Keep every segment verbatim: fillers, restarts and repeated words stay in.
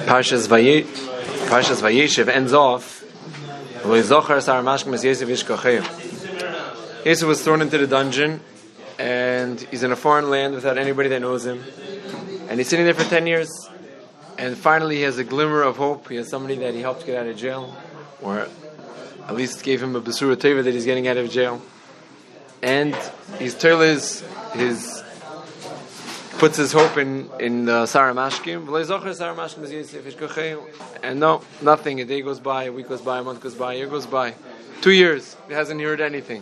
Parshas Vaye, Parshas Vayeshev ends off. Yosef was thrown into the dungeon, and he's in a foreign land without anybody that knows him, and he's sitting there for ten years, and finally he has a glimmer of hope. He has somebody that he helped get out of jail, or at least gave him a Besura Teva that he's getting out of jail, and he's his his puts his hope in in uh, Sarah Mashkim. And no, nothing. A day goes by, a week goes by, a month goes by, a year goes by, two years. He hasn't heard anything.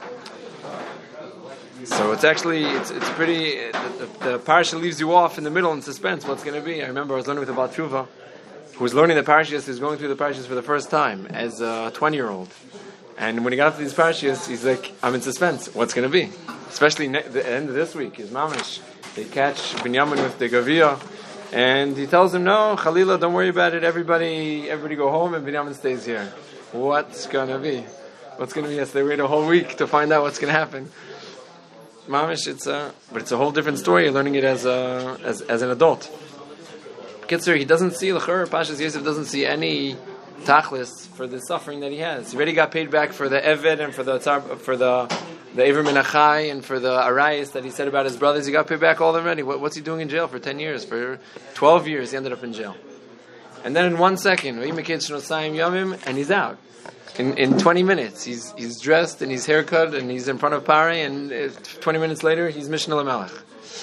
So it's actually it's it's pretty. The, the, the parasha leaves you off in the middle in suspense. What's going to be? I remember I was learning with the Baal Tshuva, who was learning the parashas. He's going through the parashas for the first time as a twenty-year-old. And when he got up to these parashas, he's like, "I'm in suspense. What's going to be?" Especially ne- the end of this week is mamish. They catch Binyamin with the Gavia, and he tells him, "No, Chalila, don't worry about it. Everybody, everybody go home, and Binyamin stays here." What's gonna be? What's gonna be? Yes, they wait a whole week to find out what's gonna happen. Mamish, it's a, but it's a whole different story. You're learning it as a, as as an adult. Kitzer, he doesn't see l'chor. Pashas Yosef doesn't see any tachlis for the suffering that he has. He already got paid back for the eved and for the for the. The Ever Menachai and for the Arayis that he said about his brothers, he got paid back all already. What, what's he doing in jail for ten years? For twelve years, he ended up in jail. And then in one second, and he's out. In in twenty minutes, he's he's dressed and he's haircut and he's in front of Pare, and twenty minutes later, he's Mishnah Lamelech.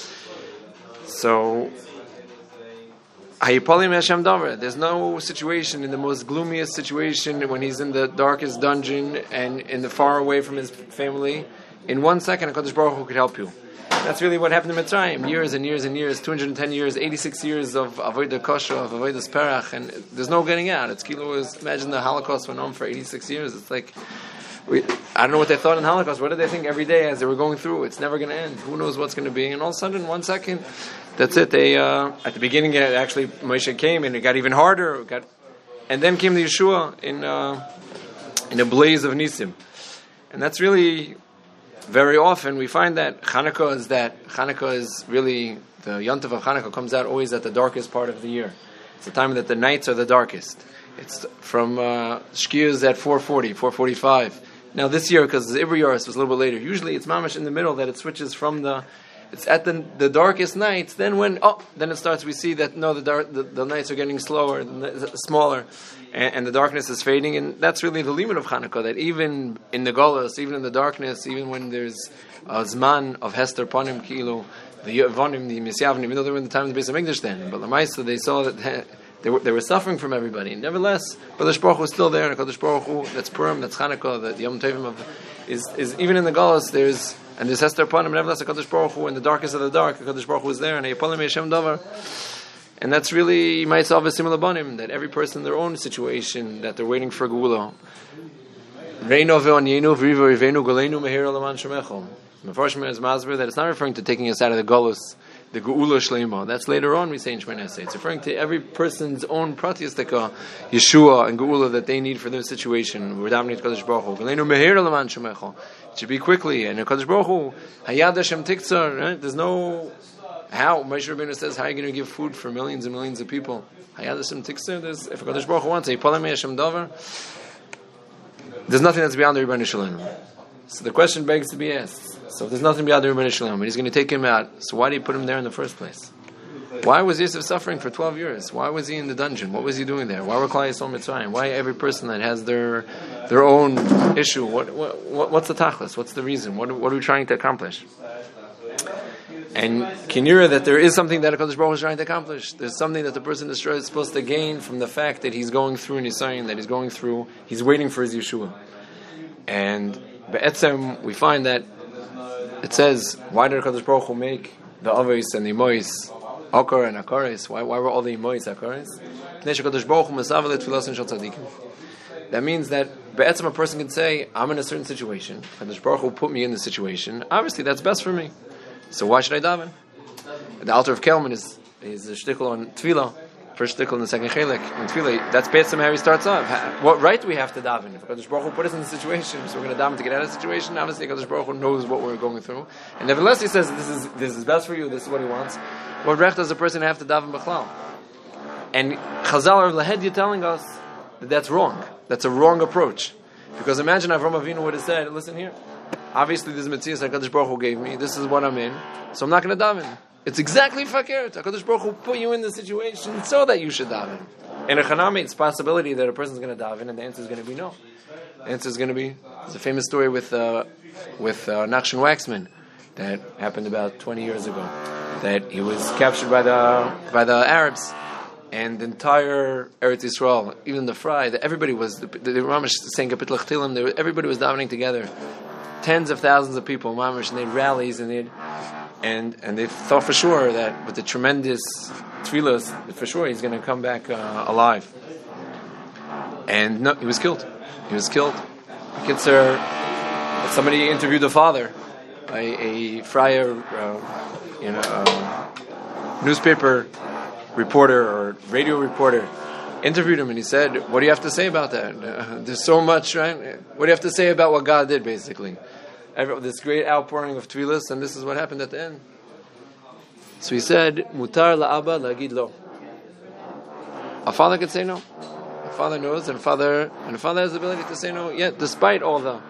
So, there's no situation in the most gloomiest situation when he's in the darkest dungeon and in the far away from his family. In one second, HaKadosh Baruch Hu could help you. That's really what happened in Mitzrayim. Years and years and years, two hundred ten years, eighty-six years of Avodah Kosher, of Avodah Sperach, and there's no getting out. It's kilo is, imagine the Holocaust went on for eighty-six years. It's like, we, I don't know what they thought in Holocaust. What did they think every day as they were going through? It's never going to end. Who knows what's going to be? And all of a sudden, in one second, that's it. They uh, at the beginning, actually, Moshe came and it got even harder. It got, and then came the Yeshua in uh, in a blaze of Nisim, and that's really very often we find that Hanukkah is that Hanukkah is really the Yontav of Hanukkah comes out always at the darkest part of the year. It's the time that the nights are the darkest. It's from uh, Shkiyas at four forty, four forty-five. Now this year, because the Ibri Yaris was a little bit later, usually it's mamash in the middle that it switches from the, it's at the the darkest nights. Then when oh, then it starts. We see that no, the dark the, the nights are getting slower, smaller, and, and the darkness is fading. And that's really the limit of Hanukkah. That even in the Golos, even in the darkness, even when there's a Zman of Hester Panim Kilo, the Yevonim, the Misyavnim, even though they were in the time of the Beis Hamikdash then, but the Lamaisa they saw that. They were, they were suffering from everybody. Nevertheless, Kadosh Baruch Hu was still there, and Kadosh Baruch Hu, that's Purim, that's Chanukah, the, the Yom Tovim of, is, is even in the Galus, there's, and there's Hester Panim, nevertheless, Kadosh Baruch Hu, in the darkest of the dark, Kadosh Baruch Hu is there, and Yepolim Yeshem Davar. And that's really, you might solve a similar banim, that every person in their own situation, that they're waiting for Geula. Reino ve'onyenu v'rivo rivenu golenu mehir alaman shemechol. Mefarshim is Masber, that it's not referring to taking us out of the Galus, the Geula Shleima. That's later on we say in Shemini Esrei. It's referring to every person's own Pratyastika, Yeshua and Geula that they need for their situation. We're dominating Kadosh Baruch Hu. Galenu mehir alaman shemechol. It should be quickly. And Kadosh Baruch Hu, Hayad Hashem Tiktzar. Right? There's no how. Moshe Rabbeinu says, how are you going to give food for millions and millions of people? Hayad Hashem Tiktzar. There's if Kadosh Baruch Hu wants, Yipolim Hashem Davar. There's nothing that's beyond the Rebbeinu Shalom. So the question begs to be asked. So if there's nothing beyond the Rebbeinu Shalom, and he's going to take him out, so why did he put him there in the first place? Why was Yosef suffering for twelve years? Why was he in the dungeon? What was he doing there? Why were Klal Yisrael Mitzrayim? Why every person that has their their own issue? What, what what's the tachlis? What's the reason? What what are we trying to accomplish? And Kinira, that there is something that HaKadosh Baruch Hu is trying to accomplish. There's something that the person is supposed to gain from the fact that he's going through Nisayin, that he's going through, he's waiting for his Yeshua. And Be'etzem, we find that it says, why did HaKadosh Baruch Hu make the Avos and the Imois, Akar and Akaris? Why, why were all the Imois Akaris? That means that Be'etzem, a person can say, I'm in a certain situation, HaKadosh Baruch Hu put me in the situation, obviously that's best for me. So why should I daven? The Altar of Kelman is is a shtickle on Tefillah, first shtickle in the second chelik. In Tefillah, that's based on how he starts off. What right do we have to daven? If Kadosh Baruch Hu put us in the situation, so we're going to daven to get out of the situation. Obviously, Kadosh Baruch Hu knows what we're going through, and nevertheless, he says this is this is best for you. This is what he wants. What recht does a person have to daven b'chlal? And Chazal are Lahedya telling us that that's wrong. That's a wrong approach. Because imagine Avraham Avinu would have said, listen here, obviously this Metzias HaKadosh Baruch Hu gave me, this is what I'm in, so I'm not going to daven. It's exactly fakir. HaKadosh Baruch Hu put you in the situation so that you should daven. In a Chanami, it's a possibility that a person's going to daven, and the answer is going to be no. The answer is going to be, it's a famous story with uh, with uh, Nachshon Waxman that happened about twenty years ago, that he was captured by the by the Arabs, and the entire Eretz Yisrael, even the Fry, the, everybody was, the, the, the Mamash saying Kapitel Chtilim, they were, everybody was davening together. Tens of thousands of people, Mamash, and they had rallies, and they and and they thought for sure that with the tremendous tefillos, for sure he's going to come back uh, alive. And no, he was killed. He was killed. Kitzer, somebody interviewed the father, a, a friar, uh, you know, uh, newspaper reporter or radio reporter, interviewed him, and he said, "What do you have to say about that? Uh, there's so much, right? What do you have to say about what God did, basically? Every, this great outpouring of tefillas, and this is what happened at the end." So he said, "Mutar la'aba la'gid lo." A father could say no. A father knows, and a father and a father has the ability to say no. Yet, despite all the,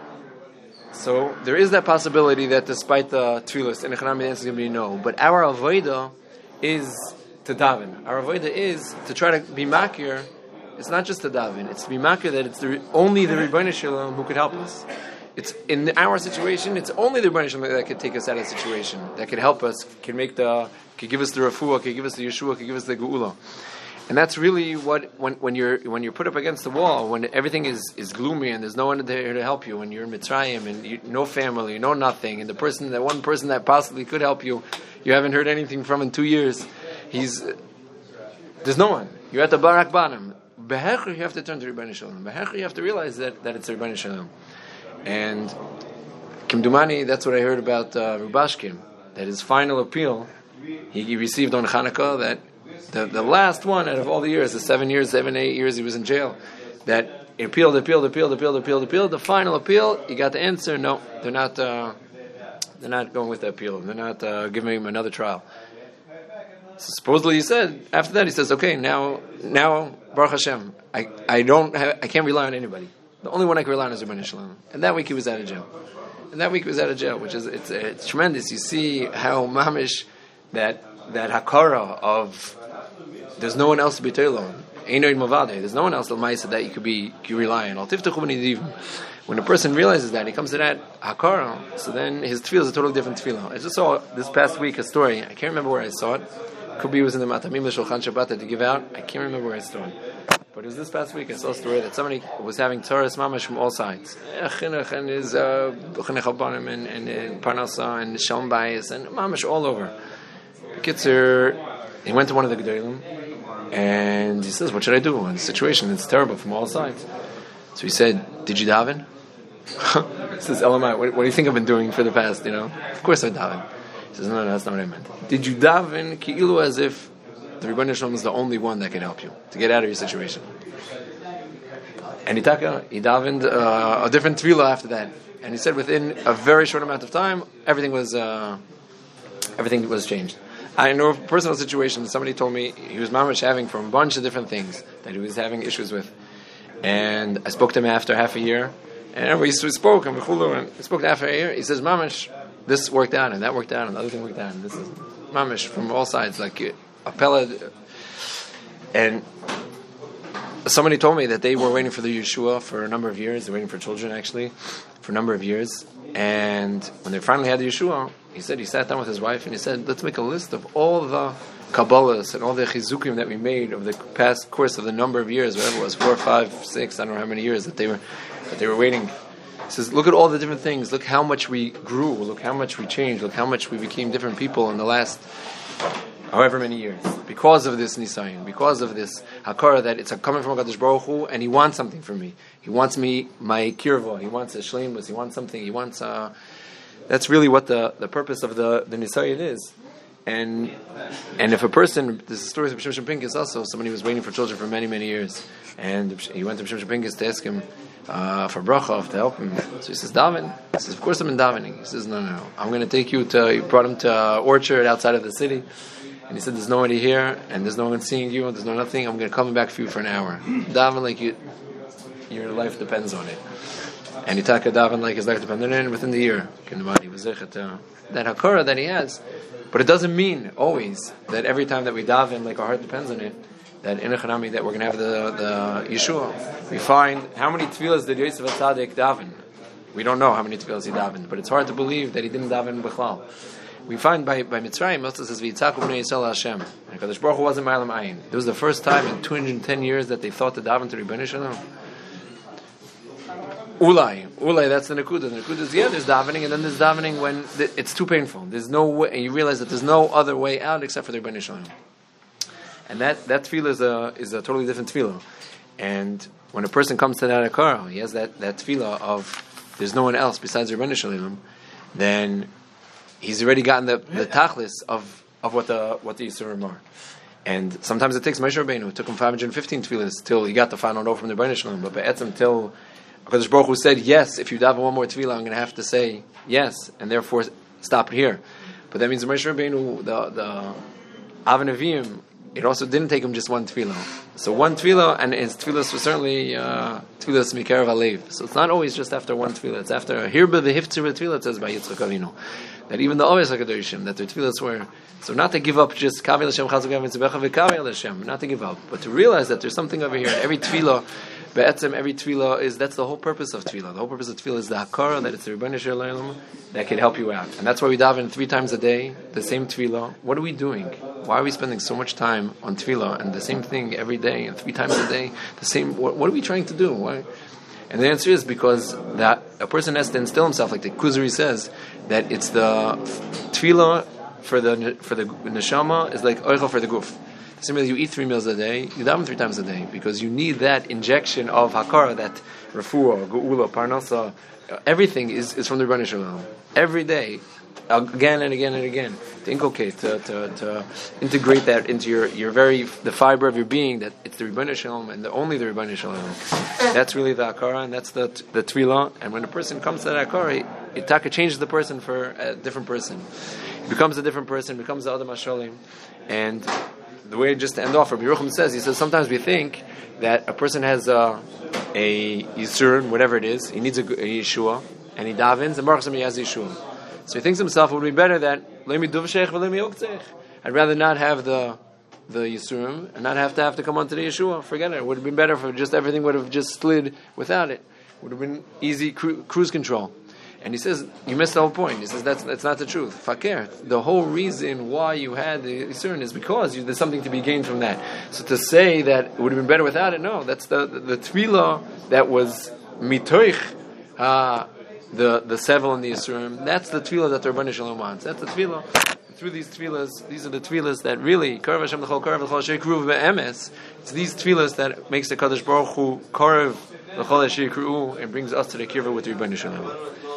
so there is that possibility that despite the tefillas, in the Chanami, the answer is going to be no. But our avodah is to daven. Our avodah is to try to be makir. It's not just to daven; it's to be makir that it's the, only the Rebbeinu Shalom who could help us. It's in our situation. It's only the Rebbeinu Shalom that could take us out of the situation, that could help us, can make the, could give us the refuah, could give us the Yeshua, could give us the geula. And that's really what when, when you're when you're put up against the wall, when everything is, is gloomy and there's no one there to help you, when you're in Mitzrayim and you, no family, no nothing, and the person, that one person that possibly could help you, you haven't heard anything from in two years. He's there's no one. You're at the Barak Banim. Behecher, you have to turn to Rebbeinu Shalom. Behecher, you have to realize that, that it's Rebbeinu Shalom. And Kimdumani, that's what I heard about uh, Rubashkin, that his final appeal he, he received on Hanukkah, that the, the last one out of all the years, the seven years, seven, eight years he was in jail, that he appealed, appealed, appealed, appealed, appealed, appealed. The final appeal, he got the answer. No, they're not. Uh, they're not going with the appeal. They're not uh, giving him another trial. So supposedly, he said after that, he says, "Okay, now, now, Baruch Hashem, I, I don't, have, I can't rely on anybody. The only one I can rely on is Rebbeinu Shalom." And that week he was out of jail. And that week he was out of jail, which is it's, it's tremendous. You see how mamish that that hakara of there's no one else to be teilon. Einoid Mavade. There's no one else that you could be you could rely on. When a person realizes that, he comes to that hakara, so then his tefillah is a totally different tefillah. I just saw this past week a story. I can't remember where I saw it. Could be it was in the Matamim L'Shulchan Shabbat to give out. I can't remember where I saw it. But it was this past week I saw a story that somebody was having Torah's mamash from all sides. Chinuch and his Chinuch Albanim and, and Parnasa and Shalom Bayis and mamash all over. Kitzer, he went to one of the Gedolim and he says, "What should I do in this situation? It's terrible from all sides." So he said, "Did you daven?" He says, "Elamai, what, what do you think I've been doing for the past, you know?" "Of course I daven." He says, "No, no, that's not what I meant. Did you daven ki'ilu as if the Rebbeinu Shalom is the only one that can help you to get out of your situation?" And he taka, he davened uh, a different tefillah after that, and he said within a very short amount of time, everything was uh, everything was changed. I know of a personal situation. Somebody told me he was mamash having from a bunch of different things that he was having issues with, and I spoke to him after half a year, and we spoke and we spoke after a year. He says, "Mamash, this worked out, and that worked out, and the other thing worked out, and this is mamash from all sides, like a pellet." And somebody told me that they were waiting for the Yeshua for a number of years. They're waiting for children, actually, for a number of years. And when they finally had the Yeshua, he said he sat down with his wife and he said, "Let's make a list of all the Kabbalahs and all the Chizukim that we made over the past course of the number of years, whatever it was, four, five, six, I don't know how many years that they were that they were waiting." He says, "Look at all the different things. Look how much we grew. Look how much we changed. Look how much we became different people in the last however many years, because of this nisayon, because of this hakara that it's coming from HaKadosh Baruch Hu, and He wants something from me. He wants me, my kirva. He wants a shleimus. He wants something. He wants." Uh, that's really what the, the purpose of the the nisayon is. And and if a person, this is a story of Shimshon Pincus also. Somebody was waiting for children for many many years, and he went to Shimshon Pincus to ask him uh, for bracha to help him. So he says, "Daven." He says, "Of course I'm in davening." He says, "No, no, no. I'm going to take you to." He brought him to uh, orchard outside of the city. And he said, there's nobody here, and there's no one seeing you, and there's no nothing. I'm going to come back for you for an hour. Daven like you, your life depends on it. And he took a daven like his life depended on it, and within the year, that hakara that he has. But it doesn't mean always that every time that we daven, like our heart depends on it, that in a chanami that we're going to have the, the Yeshua. We find, how many tefillas did Yosef HaTzadik daven? We don't know how many tefillas he davened, but it's hard to believe that he didn't daven b'chlal. We find by by Mitzrayim, Moshe says, "V'yitzaku b'nei Yisrael Hashem." And Kadosh Baruch Hu wasn't Ma'alam Ayin. It was the first time in two hundred ten years that they thought to daven to Ribono Shel Olam. Ulai, ulai. That's the nekuda. The nekuda is yeah, there's davening, and then there's davening when th- it's too painful. There's no way, and you realize that there's no other way out except for the Ribono Shel Olam. And that that tefillah is a is a totally different tefillah. And when a person comes to that akara, he has that that tefillah of there's no one else besides Ribono Shel Olam, then he's already gotten the, the tachlis of, of what the what the Yisurim are. And sometimes it takes Moshe Rabbeinu. It took him five hundred fifteen tefillahs till he got the final note from the Ribono Shel Olam. But be'etzem till HaKadosh Baruch Hu said, yes, if you daven one more tefillah, I'm going to have to say yes, and therefore stop here. But that means Moshe Rabbeinu, the, the Avnei Neviim, it also didn't take him just one tefillah. So one tefillah, and his tefillahs was certainly uh, tefillahs mikerav alev. So it's not always just after one tefillah. It's after hirba v'hiftzir v'tefillah, it says by Yitzchak Avinu. That even the Oves HaKadoshim, that their tefillahs were, so not to give up just kavi l'Hashem chazuk v'tzebecha v'kavi l'Hashem, not to give up, but to realize that there's something over here. Every tefillah, be'etzem, every tefillah is, that's the whole purpose of tefillah. The whole purpose of tefillah is the hakara, that it's the Ribono Shel Olam that can help you out. And that's why we daven three times a day, the same tefillah. What are we doing? Why are we spending so much time on tefillah and the same thing every day and three times a day? The same. What, what are we trying to do? Why? And the answer is because that a person has to instill himself, like the Kuzari says, that it's the tefillah for the for the neshama is like oichel for the guf. Similarly, you eat three meals a day, you daven three times a day because you need that injection of hakara, that refuah, geula, parnasa, everything is, is from the Ribono Shel Olam. Every day, again and again and again, to inculcate, to, to, to integrate that into your, your very, the fiber of your being, that it's the Ribono Shel Olam and the, only the Ribono Shel Olam. That's really the hakara, and that's the the tefillah. And when a person comes to that hakara, it, it changes the person for a different person. He becomes a different person, becomes the Adam HaSholim. And the way, just to end off, Rabbi Yerucham says, he says, sometimes we think that a person has a, a Yisurin, whatever it is, he needs a, a Yeshua, and he davens, and Baruch Hashem he has Yeshua. So he thinks to himself, it would be better that Leimi Duvshech v'Leimi Oktzech. I'd rather not have the the Yisurim and not have to have to come onto the Yeshua. Forget it. It would have been better if just everything would have just slid without it. It would have been easy cru- cruise control. And he says, you missed the whole point. He says, that's that's not the truth. Fakir. The whole reason why you had the Yisurim is because you, there's something to be gained from that. So to say that it would have been better without it, no. That's the the, the tefillah that was mitoich, uh, the the sevel and the Yisurim. That's the tefillah that the Ribono Shel Olam wants. That's the tefillah. Through these tefillahs, these are the tefillahs that really Karev Hashem l'chol Karev l'chol Asher Yikru'u be'emes. It's these tefillahs that makes the Kadosh Baruch Hu Karev l'chol Asher Yikru'u and brings us to the kirva with the Ribono Shel Olam.